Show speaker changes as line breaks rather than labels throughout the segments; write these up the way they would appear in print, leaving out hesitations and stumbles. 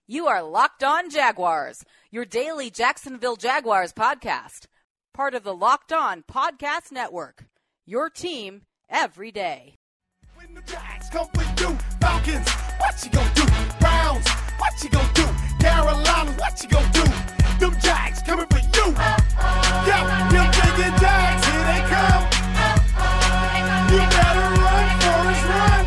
You are Locked On Jaguars, your daily Jacksonville Jaguars podcast. Part of the Locked On Podcast Network, your team every day.
When the Jags come for you, Falcons, what you gonna do? Browns, what you gonna do? Carolina, what you gonna do? Them Jags coming for you. Yeah, them thinking Jags, here they come. You better run, Forrest, run.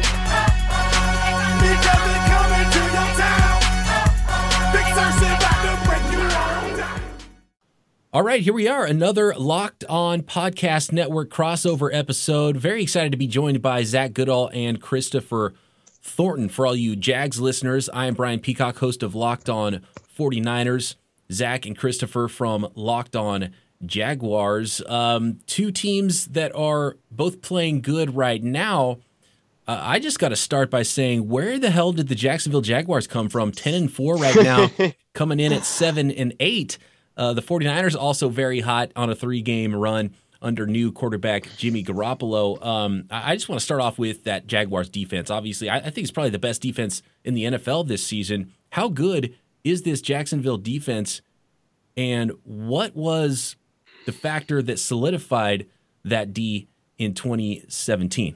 Because they're coming to your town. Big Cersei about to break you down.
All right, here we are, another Locked On Podcast Network crossover episode. Very excited to be joined by Zach Goodall and Christopher Thornton. For all you Jags listeners, I am Brian Peacock, host of Locked On 49ers. Zach and Christopher from Locked On Jaguars. Two teams that are both playing good right now. I just got to start by saying, where the hell did the Jacksonville Jaguars come from? 10-4 right now, coming in at 7-8. The 49ers also very hot on a 3-game run under new quarterback Jimmy Garoppolo. I just want to start off with that Jaguars defense. Obviously, I think it's probably the best defense in the NFL this season. How good is this Jacksonville defense, and what was the factor that solidified that D in 2017?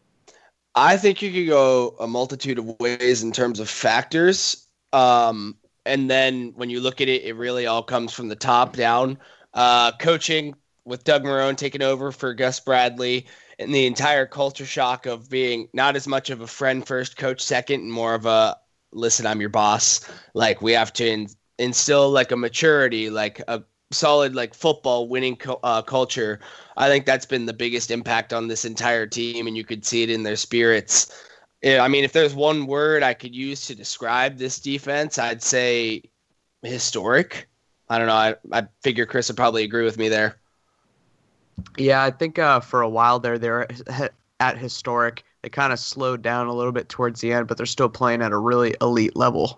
I think you could go a multitude of ways in terms of factors. And then when you look at it, it really all comes from the top down. Coaching with Doug Marrone taking over for Gus Bradley, and the entire culture shock of being not as much of a friend first, coach second, and more of a, listen, I'm your boss. Like, we have to instill like a maturity, like a solid like football winning culture. I think that's been the biggest impact on this entire team, and you could see it in their spirits. I mean, if there's one word I could use to describe this defense, I'd say historic. I don't know. I figure Chris would probably agree with me there.
Yeah, I think for a while there, they were at historic. They kind of slowed down a little bit towards the end, but they're still playing at a really elite level.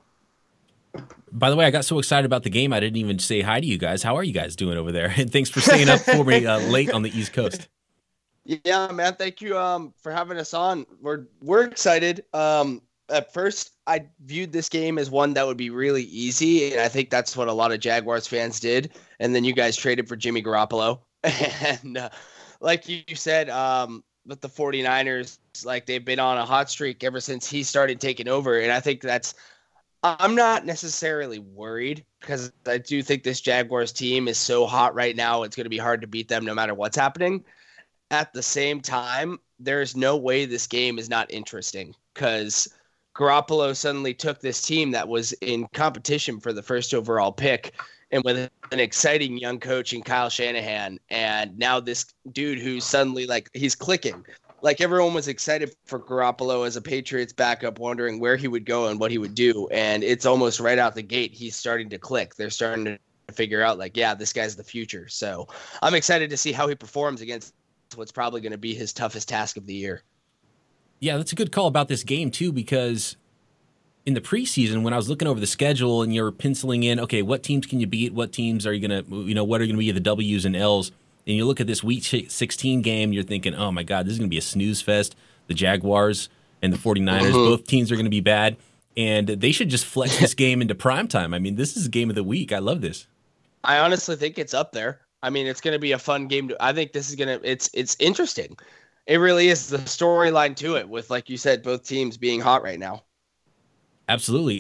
By the way, I got so excited about the game, I didn't even say hi to you guys. How are you guys doing over there? And thanks for staying up for me late on the East Coast.
Yeah, man. Thank you for having us on. We're excited. At first, I viewed this game as one that would be really easy, and I think that's what a lot of Jaguars fans did. And then you guys traded for Jimmy Garoppolo. And like you said, with the 49ers, like, they've been on a hot streak ever since he started taking over. And I think I'm not necessarily worried, because I do think this Jaguars team is so hot right now, it's going to be hard to beat them no matter what's happening. At the same time, there's no way this game is not interesting, because Garoppolo suddenly took this team that was in competition for the first overall pick, and with an exciting young coach in Kyle Shanahan, and now this dude who's suddenly, like, he's clicking. Like, everyone was excited for Garoppolo as a Patriots backup, wondering where he would go and what he would do, and it's almost right out the gate he's starting to click. They're starting to figure out, like, yeah, this guy's the future. So I'm excited to see how he performs against what's probably going to be his toughest task of the year.
Yeah, that's a good call about this game, too, because in the preseason, when I was looking over the schedule and you're penciling in, okay, what teams can you beat? What teams are you going to, what are going to be the W's and L's? And you look at this Week 16 game, you're thinking, oh, my God, this is going to be a snooze fest. The Jaguars and the 49ers, both teams are going to be bad. And they should just flex this game into primetime. I mean, this is a game of the week. I love this.
I honestly think it's up there. I mean, it's going to be a fun game. I think this is going to – it's interesting. It really is the storyline to it with, like you said, both teams being hot right now.
Absolutely.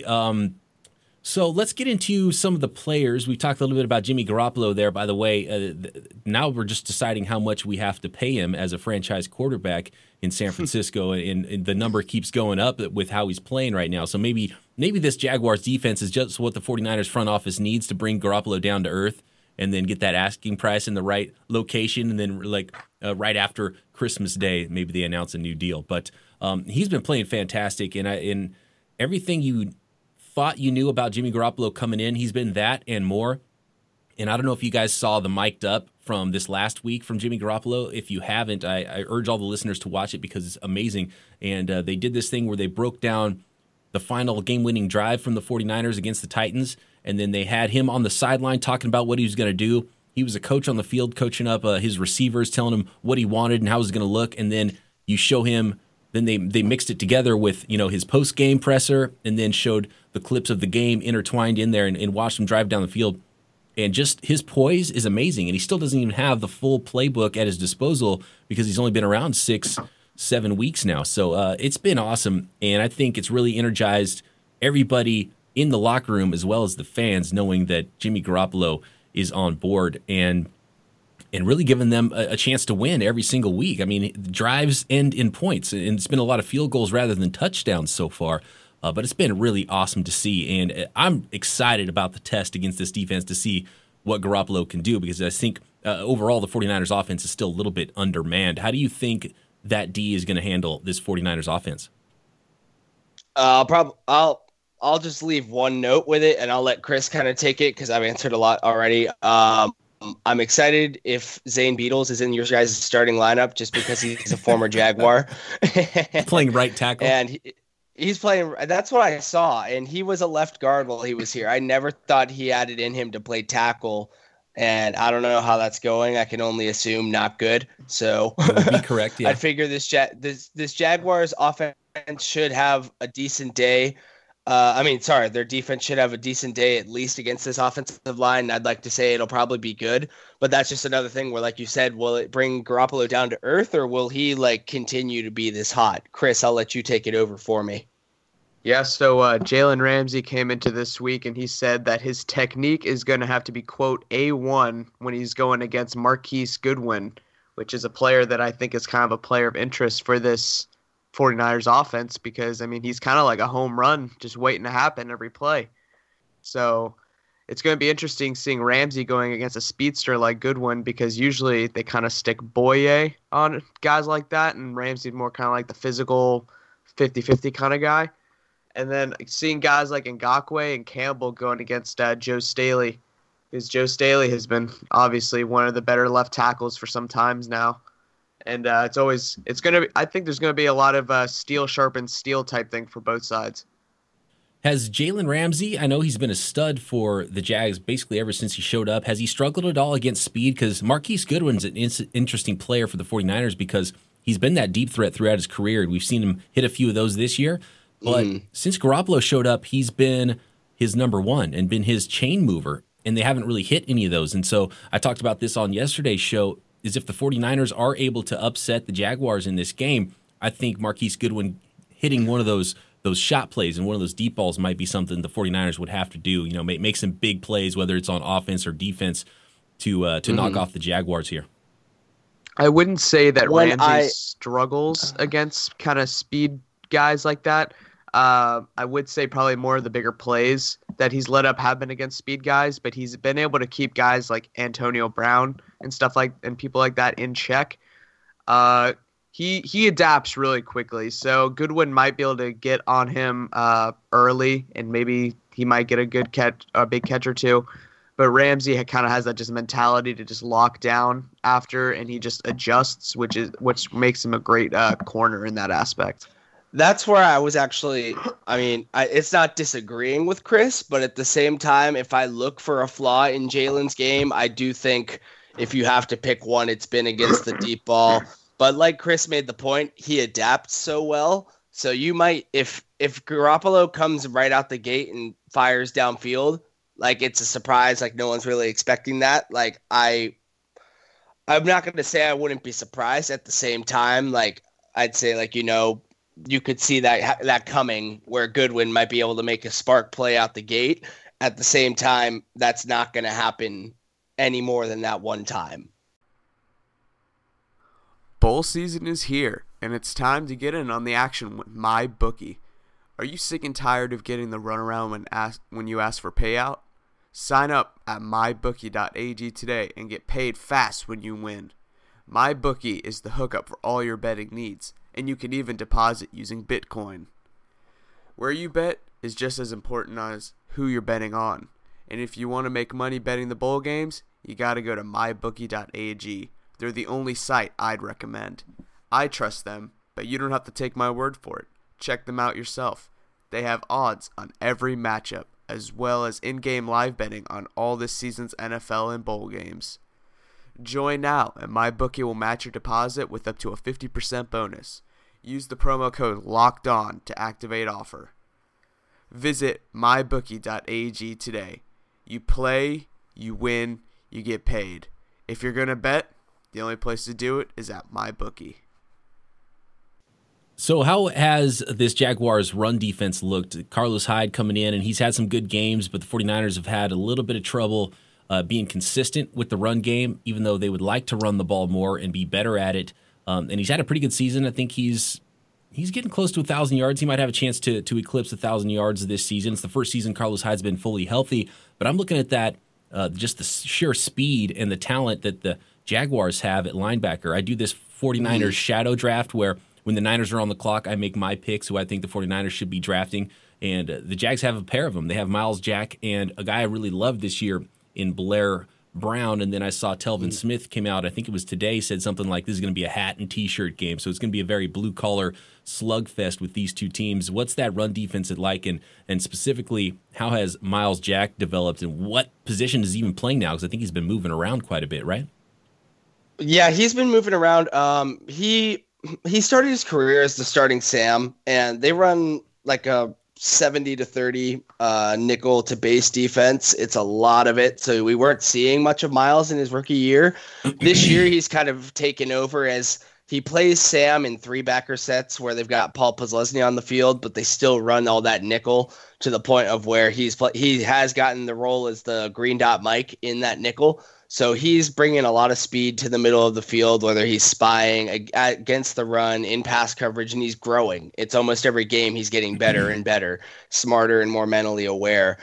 So let's get into some of the players. We talked a little bit about Jimmy Garoppolo there, by the way. Now we're just deciding how much we have to pay him as a franchise quarterback in San Francisco, and the number keeps going up with how he's playing right now. So maybe this Jaguars defense is just what the 49ers front office needs to bring Garoppolo down to earth and then get that asking price in the right location, and then right after Christmas Day, maybe they announce a new deal. But he's been playing fantastic, and in everything you thought you knew about Jimmy Garoppolo coming in, he's been that and more. And I don't know if you guys saw the mic'd up from this last week from Jimmy Garoppolo. If you haven't, I urge all the listeners to watch it because it's amazing. And they did this thing where they broke down the final game-winning drive from the 49ers against the Titans, and then they had him on the sideline talking about what he was going to do. He was a coach on the field coaching up his receivers, telling him what he wanted and how it was going to look, and then you show him Then they mixed it together with, his post-game presser and then showed the clips of the game intertwined in there and watched him drive down the field. And just his poise is amazing. And he still doesn't even have the full playbook at his disposal because he's only been around 6-7 weeks now. So it's been awesome. And I think it's really energized everybody in the locker room as well as the fans, knowing that Jimmy Garoppolo is on board and really giving them a chance to win every single week. I mean, drives end in points, and it's been a lot of field goals rather than touchdowns so far. But it's been really awesome to see, and I'm excited about the test against this defense to see what Garoppolo can do, because I think overall the 49ers offense is still a little bit undermanned. How do you think that D is going to handle this 49ers offense?
I'll just leave one note with it, and I'll let Chris kind of take it because I've answered a lot already. I'm excited if Zane Beadles is in your guys' starting lineup just because he's a former Jaguar.
Playing right tackle.
And he's playing – that's what I saw, and he was a left guard while he was here. I never thought he had it in him to play tackle, and I don't know how that's going. I can only assume not good. So
that would be correct, yeah.
I figure this Jaguars offense should have a decent day. Their defense should have a decent day at least against this offensive line. I'd like to say it'll probably be good, but that's just another thing where, like you said, will it bring Garoppolo down to earth or will he continue to be this hot? Chris, I'll let you take it over for me.
Yeah, so Jalen Ramsey came into this week and he said that his technique is going to have to be, quote, A1 when he's going against Marquise Goodwin, which is a player that I think is kind of a player of interest for this 49ers offense because, he's kind of like a home run just waiting to happen every play. So it's going to be interesting seeing Ramsey going against a speedster like Goodwin because usually they kind of stick Boye on guys like that, and Ramsey's more kind of like the physical 50-50 kind of guy. And then seeing guys like Ngakoue and Campbell going against Joe Staley, because Joe Staley has been obviously one of the better left tackles for some times now. And I think there's going to be a lot of steel sharpens steel type thing for both sides.
Has Jalen Ramsey, I know he's been a stud for the Jags basically ever since he showed up. Has he struggled at all against speed? Because Marquise Goodwin's an interesting player for the 49ers because he's been that deep threat throughout his career. And we've seen him hit a few of those this year. But since Garoppolo showed up, he's been his number one and been his chain mover. And they haven't really hit any of those. And so I talked about this on yesterday's show. Is if the 49ers are able to upset the Jaguars in this game, I think Marquise Goodwin hitting one of those shot plays and one of those deep balls might be something the 49ers would have to do, make some big plays, whether it's on offense or defense, to knock off the Jaguars here.
I wouldn't say that Ramsey struggles against kind of speed guys like that. I would say probably more of the bigger plays that he's let up have been against speed guys, but he's been able to keep guys like Antonio Brown and people like that in check. He adapts really quickly, so Goodwin might be able to get on him early, and maybe he might get a big catch or two. But Ramsey kind of has that just mentality to just lock down after, and he just adjusts, which makes him a great corner in that aspect.
That's where I was actually, it's not disagreeing with Chris, but at the same time, if I look for a flaw in Jalen's game, I do think if you have to pick one, it's been against the deep ball. But like Chris made the point, he adapts so well. So you might, if Garoppolo comes right out the gate and fires downfield, it's a surprise, no one's really expecting that. I'm not going to say I wouldn't be surprised. At the same time, I'd say you could see that coming where Goodwin might be able to make a spark play out the gate. At the same time, that's not going to happen any more than that one time.
Bowl season is here, and it's time to get in on the action with MyBookie. Are you sick and tired of getting the runaround when you ask for payout? Sign up at mybookie.ag today and get paid fast when you win. MyBookie is the hookup for all your betting needs, and you can even deposit using Bitcoin. Where you bet is just as important as who you're betting on. And if you want to make money betting the bowl games, you got to go to mybookie.ag. They're the only site I'd recommend. I trust them, but you don't have to take my word for it. Check them out yourself. They have odds on every matchup, as well as in-game live betting on all this season's NFL and bowl games. Join now, and MyBookie will match your deposit with up to a 50% bonus. use the promo code LOCKEDON to activate offer. Visit mybookie.ag today. You play, you win, you get paid. If you're going to bet, the only place to do it is at MyBookie.
So how has this Jaguars run defense looked? Carlos Hyde coming in, and he's had some good games, but the 49ers have had a little bit of trouble being consistent with the run game, even though they would like to run the ball more and be better at it. And he's had a pretty good season. I think he's getting close to 1,000 yards. He might have a chance to eclipse 1,000 yards this season. It's the first season Carlos Hyde's been fully healthy, but I'm looking at that, just the sheer speed and the talent that the Jaguars have at linebacker. I do this 49ers shadow draft where when the Niners are on the clock, I make my picks who I think the 49ers should be drafting, and the Jags have a pair of them. They have Miles Jack and a guy I really loved this year in Blair Brown, and then I saw Telvin Smith came out, I think it was today, said something like this is going to be a hat and T-shirt game, so it's going to be a very blue-collar slugfest with these two teams. What's that run defense like, and specifically, how has Miles Jack developed, and what position is he even playing now? Because I think he's been moving around quite a bit, right?
Yeah, he's been moving around. He started his career as the starting Sam, and they run like a 70 to 30 nickel to base defense. It's a lot of it. So we weren't seeing much of Miles in his rookie year. This year, he's kind of taken over as he plays Sam in 3-backer sets where they've got Paul Posluszny on the field, but they still run all that nickel to the point of where he has gotten the role as the green dot Mike in that nickel. So he's bringing a lot of speed to the middle of the field, whether he's spying against the run, in pass coverage, and he's growing. It's almost every game he's getting better and better, smarter and more mentally aware.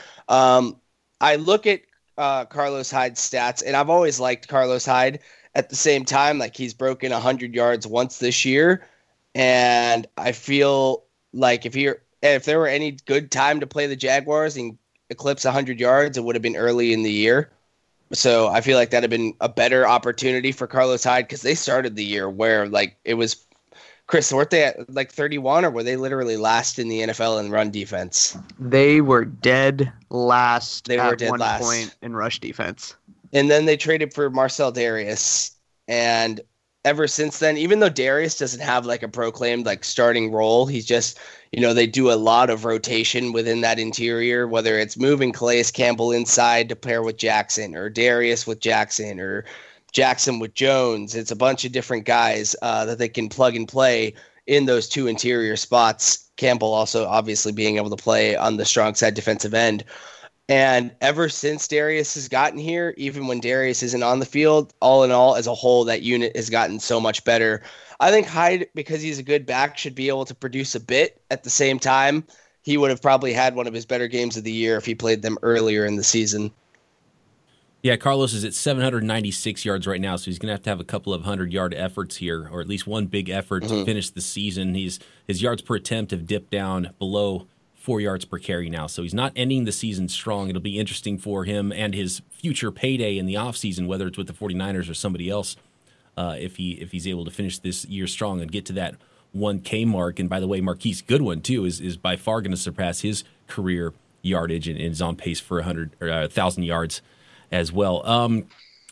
I look at Carlos Hyde's stats, and I've always liked Carlos Hyde. At the same time, like he's broken 100 yards once this year, and I feel like if there were any good time to play the Jaguars and eclipse 100 yards, it would have been early in the year. So I feel like that had been a better opportunity for Carlos Hyde because they started the year where like it was, Chris, weren't they at like 31 or were they literally last in the NFL in run defense?
They were dead last at one point in rush defense.
And then they traded for Marcel Darius. And ever since then, even though Darius doesn't have like a proclaimed like starting role, he's just, they do a lot of rotation within that interior, whether it's moving Calais Campbell inside to pair with Jackson or Darius with Jackson or Jackson with Jones. It's a bunch of different guys that they can plug and play in those two interior spots. Campbell also obviously being able to play on the strong side defensive end. And ever since Darius has gotten here, even when Darius isn't on the field, all in all, as a whole, that unit has gotten so much better. I think Hyde, because he's a good back, should be able to produce a bit. At the same time, he would have probably had one of his better games of the year if he played them earlier in the season.
Yeah, Carlos is at 796 yards right now, so he's going to have a couple of 100-yard efforts here, or at least one big effort to finish the season. His yards per attempt have dipped down below 4 yards per carry now, so he's not ending the season strong. It'll be interesting for him and his future payday in the offseason, whether it's with the 49ers or somebody else, if he's able to finish this year strong and get to that 1K mark. And by the way, Marquise Goodwin, too, is by far going to surpass his career yardage and is on pace for 1,000 yards as well.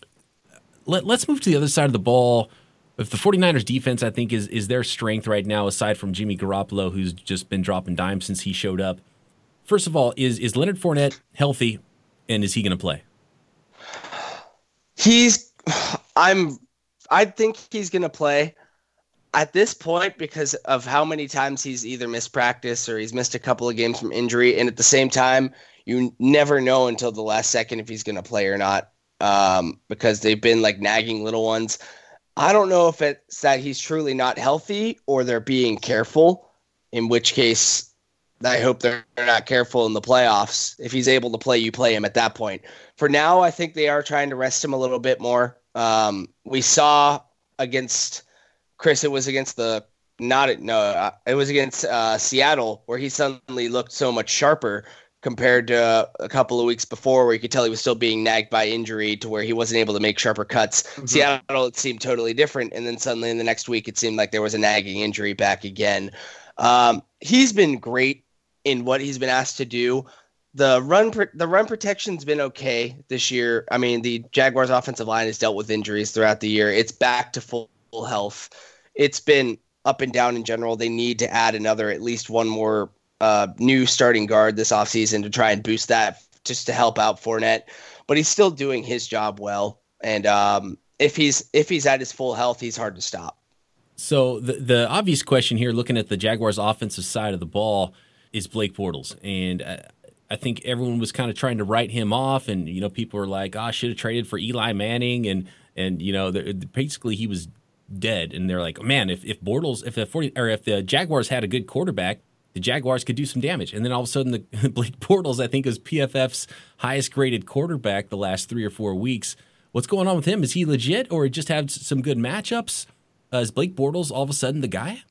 Let's move to the other side of the ball. If the 49ers defense, I think, is their strength right now, aside from Jimmy Garoppolo, who's just been dropping dimes since he showed up. First of all, is Leonard Fournette healthy, and is he going to play?
I think he's going to play at this point because of how many times he's either missed practice or he's missed a couple of games from injury. And at the same time, you never know until the last second if he's going to play or not, because they've been like nagging little ones. I don't know if it's that he's truly not healthy or they're being careful, in which case I hope they're not careful in the playoffs. If he's able to play, you play him at that point. For now, I think they are trying to rest him a little bit more. We saw against Chris, it was against Seattle, where he suddenly looked so much sharper compared to a couple of weeks before, where you could tell he was still being nagged by injury to where he wasn't able to make sharper cuts. Mm-hmm. Seattle, it seemed totally different. And then suddenly in the next week, it seemed like there was a nagging injury back again. He's been great in what he's been asked to do. The run protection's been okay this year. I mean, the Jaguars offensive line has dealt with injuries throughout the year. It's back to full health. It's been up and down in general. They need to add at least one more new starting guard this offseason to try and boost that, just to help out Fournette. But he's still doing his job well. And if he's at his full health, he's hard to stop.
So the obvious question here, looking at the Jaguars' offensive side of the ball, is Blake Bortles. And I think everyone was kind of trying to write him off, and people were like, "Oh, I should have traded for Eli Manning," and basically he was dead. And they're like, "Man, if the Jaguars had a good quarterback, the Jaguars could do some damage." And then all of a sudden, the Blake Bortles, I think, is PFF's highest graded quarterback the last 3 or 4 weeks. What's going on with him? Is he legit, or just have some good matchups? Is Blake Bortles all of a sudden the guy?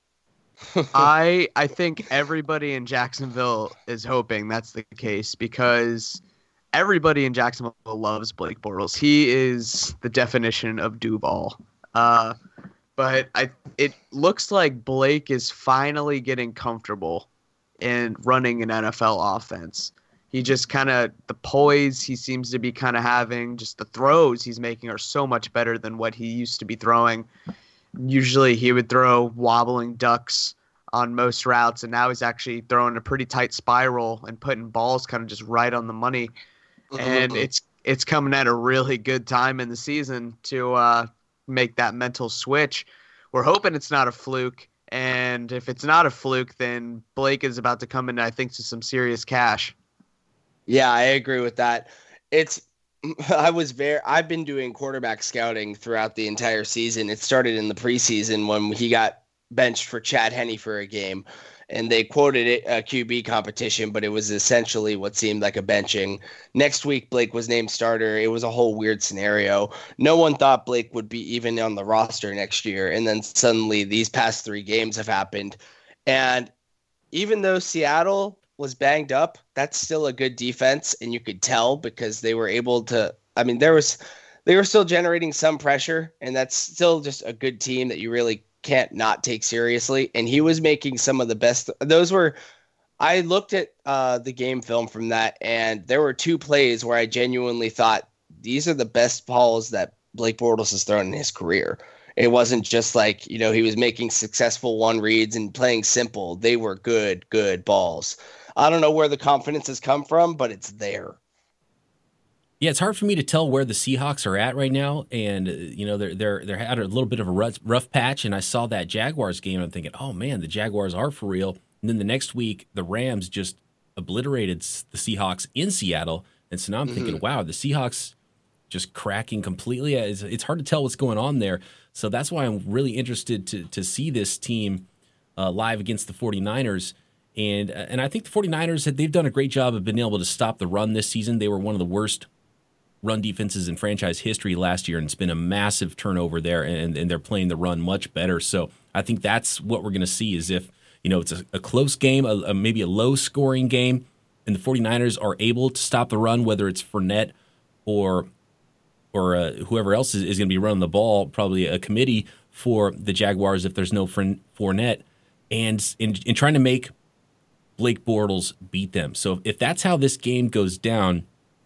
I think everybody in Jacksonville is hoping that's the case, because everybody in Jacksonville loves Blake Bortles. He is the definition of do ball. But it looks like Blake is finally getting comfortable in running an NFL offense. He just the poise he seems to be kind of having, just the throws he's making are so much better than what he used to be throwing. Usually he would throw wobbling ducks on most routes, and now he's actually throwing a pretty tight spiral and putting balls kind of just right on the money. And it's coming at a really good time in the season to make that mental switch. We're hoping it's not a fluke, and if it's not a fluke, then Blake is about to come in, I think, to some serious cash.
Yeah, I agree with that. I've been doing quarterback scouting throughout the entire season. It started in the preseason when he got benched for Chad Henne for a game, and they quoted it a QB competition, but it was essentially what seemed like a benching. Next week, Blake was named starter. It was a whole weird scenario. No one thought Blake would be even on the roster next year, and then suddenly these past 3 games have happened. And even though Seattle was banged up, that's still a good defense, and you could tell because they were able to – they were still generating some pressure, and that's still just a good team that you really can't not take seriously. And he was making some of the best. I looked at the game film from that, and there were 2 plays where I genuinely thought these are the best balls that Blake Bortles has thrown in his career. It wasn't just like, he was making successful one reads and playing simple. They were good balls. I don't know where the confidence has come from, but it's there.
Yeah, it's hard for me to tell where the Seahawks are at right now, and they're at a little bit of a rough patch. And I saw that Jaguars game, and I'm thinking, oh man, the Jaguars are for real. And then the next week, the Rams just obliterated the Seahawks in Seattle, and so now I'm thinking, wow, the Seahawks just cracking completely. It's hard to tell what's going on there. So that's why I'm really interested to see this team live against the 49ers. And I think the 49ers, they've done a great job of being able to stop the run this season. They were one of the worst run defenses in franchise history last year, and it's been a massive turnover there, and they're playing the run much better. So I think that's what we're going to see, is if it's a close game, maybe a low-scoring game, and the 49ers are able to stop the run, whether it's Fournette or whoever else is going to be running the ball, probably a committee for the Jaguars if there's no Fournette, and in trying to make Blake Bortles beat them. So if that's how this game goes down,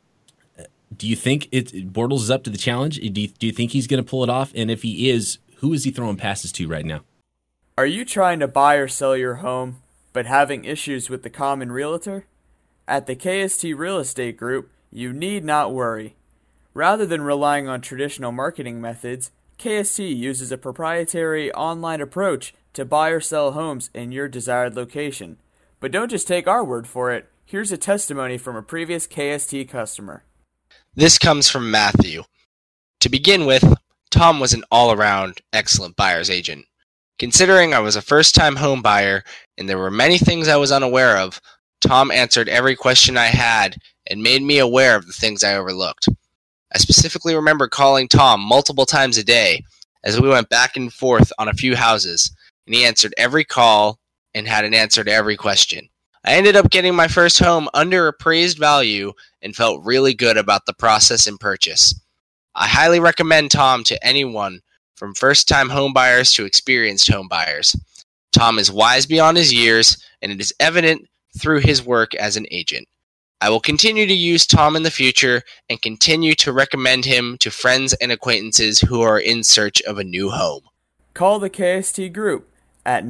do you think Bortles is up to the challenge? Do you think he's going to pull it off? And if he is, who is he throwing passes to right now?
Are you trying to buy or sell your home, but having issues with the common realtor? At the KST Real Estate Group, you need not worry. Rather than relying on traditional marketing methods, KST uses a proprietary online approach to buy or sell homes in your desired location. But don't just take our word for it. Here's a testimony from a previous KST customer.
This comes from Matthew. To begin with, Tom was an all-around excellent buyer's agent. Considering I was a first-time home buyer and there were many things I was unaware of, Tom answered every question I had and made me aware of the things I overlooked. I specifically remember calling Tom multiple times a day as we went back and forth on a few houses, and he answered every call and had an answer to every question. I ended up getting my first home under appraised value and felt really good about the process and purchase. I highly recommend Tom to anyone from first-time homebuyers to experienced homebuyers. Tom is wise beyond his years, and it is evident through his work as an agent. I will continue to use Tom in the future and continue to recommend him to friends and acquaintances who are in search of a new home.
Call the KST Group at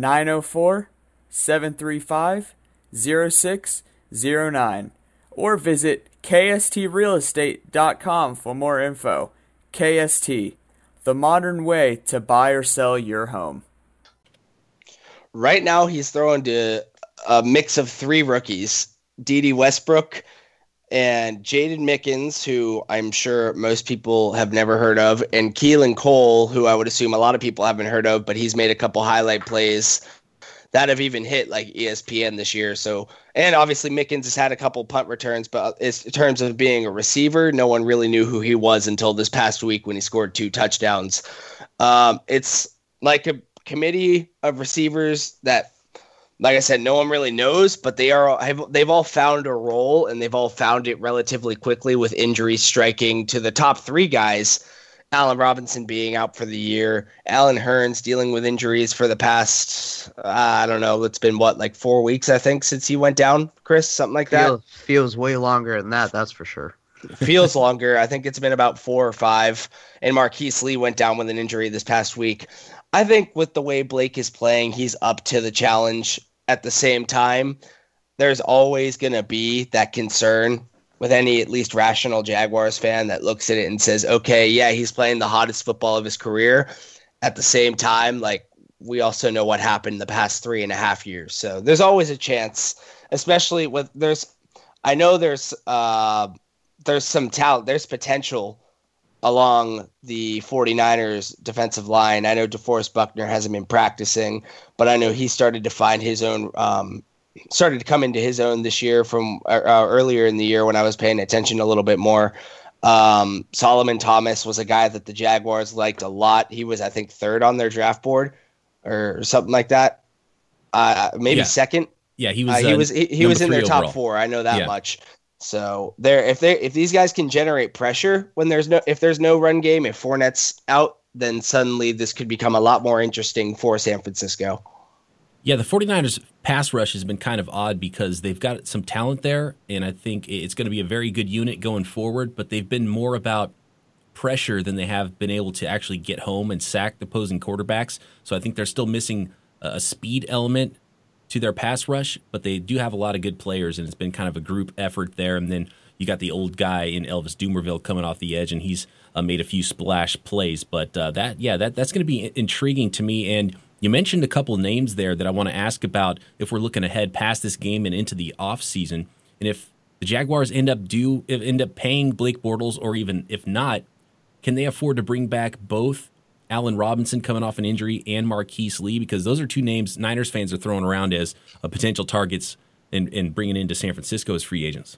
904-735-0609 or visit kstrealestate.com for more info. KST, the modern way to buy or sell your home.
Right now, he's throwing to a mix of three rookies, Dede Westbrook and Jaden Mickens, who I'm sure most people have never heard of, and Keelan Cole, who I would assume a lot of people haven't heard of, but he's made a couple highlight plays that have even hit like ESPN this year. So, and obviously Mickens has had a couple punt returns, but in terms of being a receiver, no one really knew who he was until this past week when he scored 2 touchdowns. It's like a committee of receivers that, like I said, no one really knows, but they've all found a role, and they've all found it relatively quickly, with injuries striking to the top 3 guys. Allen Robinson being out for the year, Allen Hurns dealing with injuries for the past, I don't know, it's been like 4 weeks, I think, since he went down, Chris, something like that.
Feels way longer than that, that's for sure.
Feels longer. I think it's been about 4 or 5, and Marquise Lee went down with an injury this past week. I think with the way Blake is playing, he's up to the challenge. At the same time, there's always going to be that concern with any at least rational Jaguars fan that looks at it and says, okay, yeah, he's playing the hottest football of his career. At the same time, like, we also know what happened the past 3.5 years. So there's always a chance, especially with there's some talent, there's potential along the 49ers defensive line. I know DeForest Buckner hasn't been practicing, but I know he started to find his own, started to come into his own this year from earlier in the year when I was paying attention a little bit more. Solomon Thomas was a guy that the Jaguars liked a lot. He was, I think, 3rd on their draft board or something like that. Maybe 2nd.
Yeah,
he was in their top overall. 4. I know that much. So if these guys can generate pressure when there's no run game, if Fournette's out, then suddenly this could become a lot more interesting for San Francisco.
Yeah, the 49ers pass rush has been kind of odd because they've got some talent there, and I think it's going to be a very good unit going forward, but they've been more about pressure than they have been able to actually get home and sack the opposing quarterbacks. So I think they're still missing a speed element to their pass rush, but they do have a lot of good players, and it's been kind of a group effort there. And then you got the old guy in Elvis Dumervil coming off the edge, and he's made a few splash plays. But that's going to be intriguing to me. And you mentioned a couple names there that I want to ask about if we're looking ahead past this game and into the offseason. And if the Jaguars end up paying Blake Bortles, or even if not, can they afford to bring back both Allen Robinson coming off an injury and Marquise Lee? Because those are 2 names Niners fans are throwing around as potential targets and bringing into San Francisco as free agents.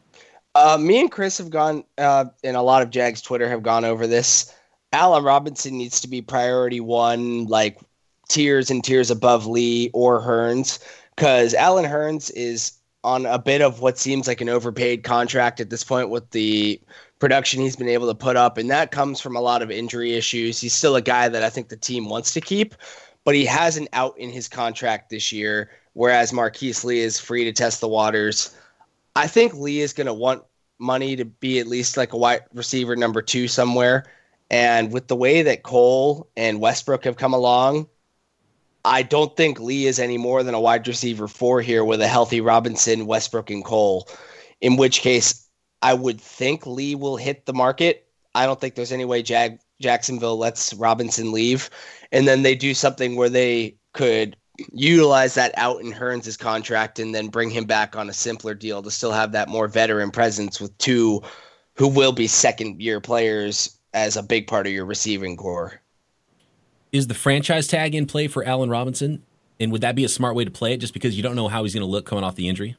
Me and Chris have gone, and a lot of Jags Twitter have gone over this. Allen Robinson needs to be priority 1, like tiers and tiers above Lee or Hurns, because Allen Hurns is on a bit of what seems like an overpaid contract at this point with the production he's been able to put up, and that comes from a lot of injury issues. He's still a guy that I think the team wants to keep, but he has an out in his contract this year, whereas Marquise Lee is free to test the waters. I think Lee is going to want money to be at least like a wide receiver number 2 somewhere, and with the way that Cole and Westbrook have come along, I don't think Lee is any more than a wide receiver 4 here with a healthy Robinson, Westbrook, and Cole, in which case I would think Lee will hit the market. I don't think there's any way Jacksonville lets Robinson leave. And then they do something where they could utilize that out in Hurns' contract and then bring him back on a simpler deal to still have that more veteran presence with 2 who will be second-year players as a big part of your receiving core.
Is the franchise tag in play for Allen Robinson? And would that be a smart way to play it just because you don't know how he's going to look coming off the injury?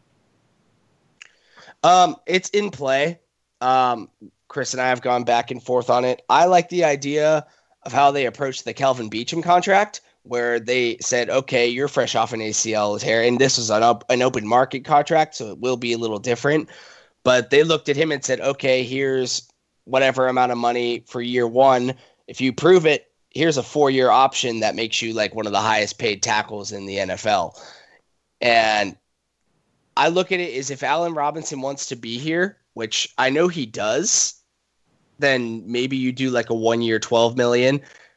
It's in play. Chris and I have gone back and forth on it. I like the idea of how they approached the Kelvin Beachum contract, where they said, okay, you're fresh off an ACL tear, and this was an open market contract, so it will be a little different. But they looked at him and said, okay, here's whatever amount of money for year 1. If you prove it, here's a 4-year option that makes you like one of the highest paid tackles in the NFL. And I look at it as if Allen Robinson wants to be here, which I know he does, then maybe you do like a 1 year, $12 million.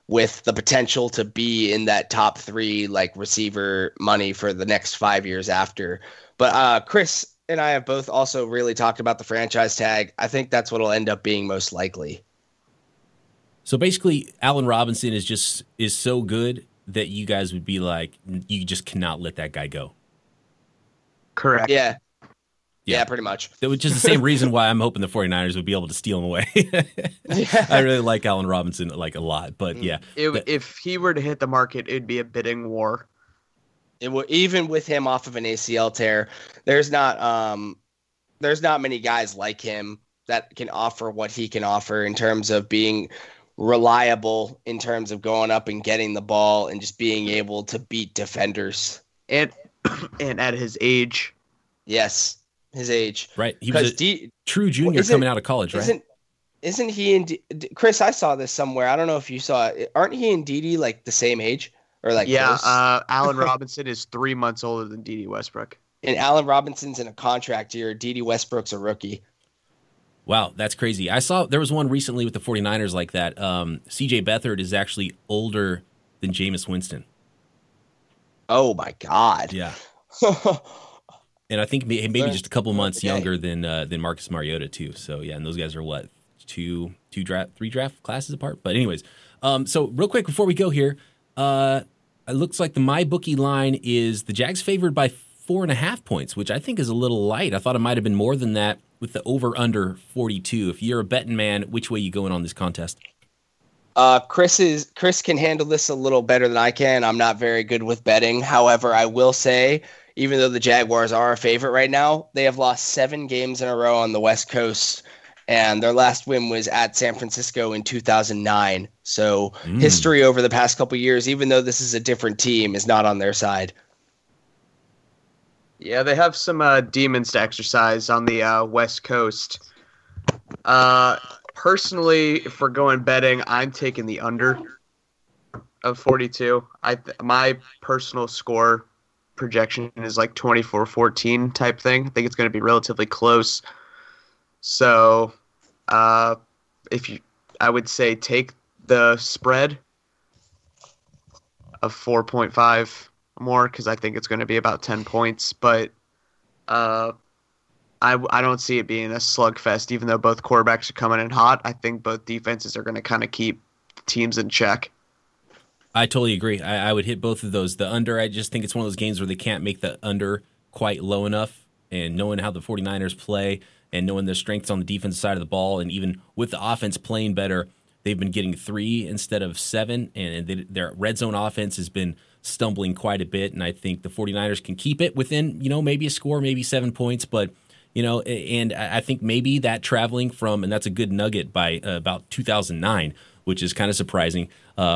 with the potential to be in that top 3 like receiver money for the next 5 years after. But Chris and I have both also really talked about the franchise tag. I think that's what will end up being most likely.
So basically, Allen Robinson is so good that you guys would be like, you just cannot let that guy go.
Correct.
Yeah, pretty much.
Which is the same reason why I'm hoping the 49ers would be able to steal him away. I really like Allen Robinson like a lot, but yeah.
If he were to hit the market, it'd be a bidding war.
It will, even with him off of an ACL tear, there's not many guys like him that can offer what he can offer in terms of being reliable, in terms of going up and getting the ball and just being able to beat defenders.
And at his age.
Yes, his age.
Right. He was a true junior coming out of college, right?
Isn't he in Chris, I saw this somewhere. I don't know if you saw it. Aren't he and Dede like the same age? Or like
Allen Robinson is 3 months older than Dede Westbrook.
And Allen Robinson's in a contract year. Dede Westbrook's a rookie.
Wow, that's crazy. I saw there was one recently with the 49ers like that. CJ Beathard is actually older than Jameis Winston.
Oh, my God.
Yeah. And I think maybe just a couple months younger than Marcus Mariota, too. So, yeah, and those guys are what, three draft classes apart? But anyways, so real quick before we go here, it looks like the MyBookie line is the Jags favored by 4.5 points, which I think is a little light. I thought it might have been more than that with the over-under 42. If you're a betting man, which way you going on this contest?
Chris can handle this a little better than I can. I'm not very good with betting. However, I will say, even though the Jaguars are a favorite right now, they have lost 7 games in a row on the West Coast, and their last win was at San Francisco in 2009. So history over the past couple years, even though this is a different team, is not on their side.
Yeah, they have some demons to exercise on the West Coast. Personally, if we're going betting, I'm taking the under of 42. My personal score projection is like 24-14 type thing. I think it's going to be relatively close. So, I would say take the spread of 4.5 more because I think it's going to be about 10 points. But I don't see it being a slugfest, even though both quarterbacks are coming in hot. I think both defenses are going to kind of keep teams in check.
I totally agree. I would hit both of those. The under, I just think it's one of those games where they can't make the under quite low enough. And knowing how the 49ers play and knowing their strengths on the defensive side of the ball, and even with the offense playing better, they've been getting 3 instead of 7, and their red zone offense has been stumbling quite a bit, and I think the 49ers can keep it within, maybe a score, maybe 7 points, but, and I think maybe that traveling from, and that's a good nugget by about 2009, which is kind of surprising,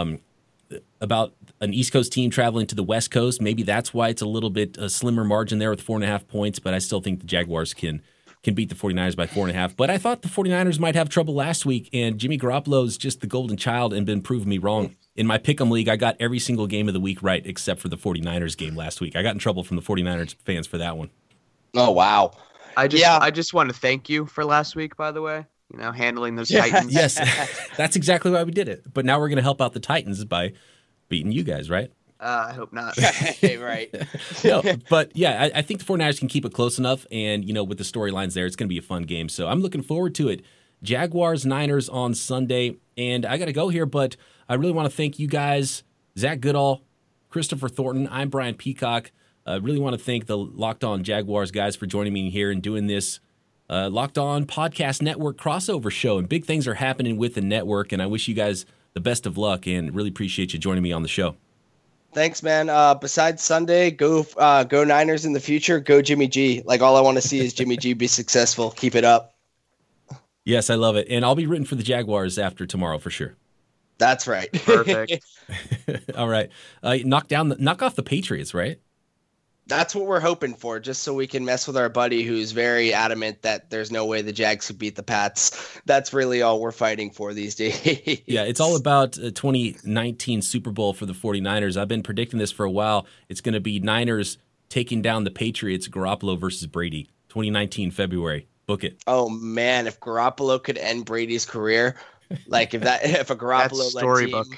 about an East Coast team traveling to the West Coast, maybe that's why it's a little bit a slimmer margin there with 4.5 points, but I still think the Jaguars can beat the 49ers by 4.5. But I thought the 49ers might have trouble last week, and Jimmy Garoppolo's just the golden child and been proving me wrong. In my Pick'em League, I got every single game of the week right except for the 49ers game last week. I got in trouble from the 49ers fans for that one.
Oh, wow.
I just want to thank you for last week, by the way. Handling those Titans.
Yes, that's exactly why we did it. But now we're going to help out the Titans by beating you guys, right?
I hope not.
Right.
No, but yeah, I think the 49ers can keep it close enough, and with the storylines there, it's going to be a fun game. So I'm looking forward to it. Jaguars-Niners on Sunday, and I got to go here, but I really want to thank you guys, Zach Goodall, Christopher Thornton. I'm Brian Peacock. I really want to thank the Locked On Jaguars guys for joining me here and doing this Locked On Podcast Network crossover show. And big things are happening with the network, and I wish you guys the best of luck and really appreciate you joining me on the show.
Thanks, man. Besides Sunday, go Niners in the future. Go Jimmy G. Like, all I want to see is Jimmy G be successful. Keep it up.
Yes, I love it. And I'll be rooting for the Jaguars after tomorrow for sure.
That's right.
Perfect.
All right. Knock off the Patriots, right?
That's what we're hoping for, just so we can mess with our buddy who's very adamant that there's no way the Jags could beat the Pats. That's really all we're fighting for these days.
Yeah, it's all about a 2019 Super Bowl for the 49ers. I've been predicting this for a while. It's going to be Niners taking down the Patriots, Garoppolo versus Brady, 2019 February. Book it.
Oh, man, if Garoppolo could end Brady's career, like if a Garoppolo
storybook.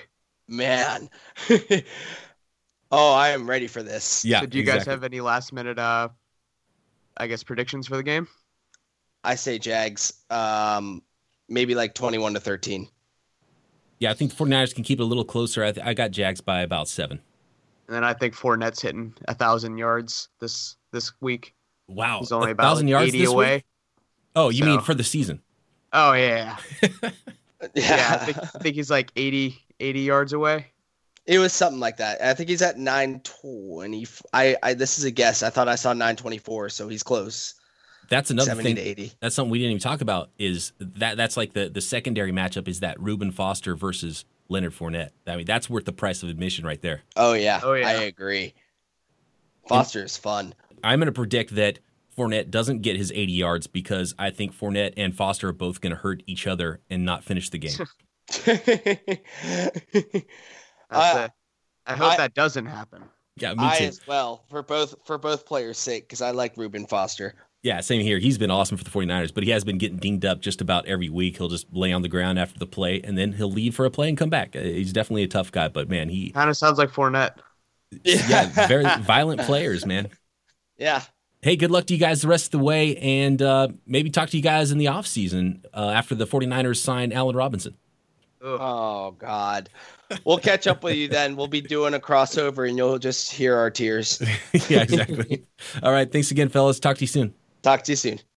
Man. Oh, I am ready for this.
Yeah.
So do you guys have any last minute, predictions for the game?
I say Jags. Maybe like 21-13.
Yeah, I think the 49ers can keep it a little closer. I got Jags by about 7.
And then I think Fournette's hitting 1,000 yards this week.
Wow.
He's only
1,000
about
yards
80
this
away.
week? Oh, you
So-
mean for the season?
Oh yeah.
Yeah.
Yeah, I think he's like 80 yards away.
It was something like that. I think he's at 920. This is a guess. I thought I saw 924, so he's close.
That's another
70
thing.
to 80.
That's something we didn't even talk about. Is that's like the secondary matchup is that Reuben Foster versus Leonard Fournette. I mean, that's worth the price of admission right there.
Oh yeah.
Oh, yeah.
I agree. Foster is fun.
I'm going to predict that Fournette doesn't get his 80 yards because I think Fournette and Foster are both going to hurt each other and not finish the game.
I hope that doesn't happen.
Yeah, me
I
too.
as well for both players' sake because I like Reuben Foster.
Yeah, same here. He's been awesome for the 49ers, but he has been getting dinged up just about every week. He'll just lay on the ground after the play, and then he'll leave for a play and come back. He's definitely a tough guy, but man, he
Kind of sounds like Fournette.
yeah, very violent players, man.
Yeah.
Hey, good luck to you guys the rest of the way, and maybe talk to you guys in the offseason after the 49ers sign Allen Robinson.
Oh God. We'll catch up with you then. We'll be doing a crossover, and you'll just hear our tears.
Yeah, exactly. All right, thanks again, fellas. Talk to you soon.
Talk to you soon.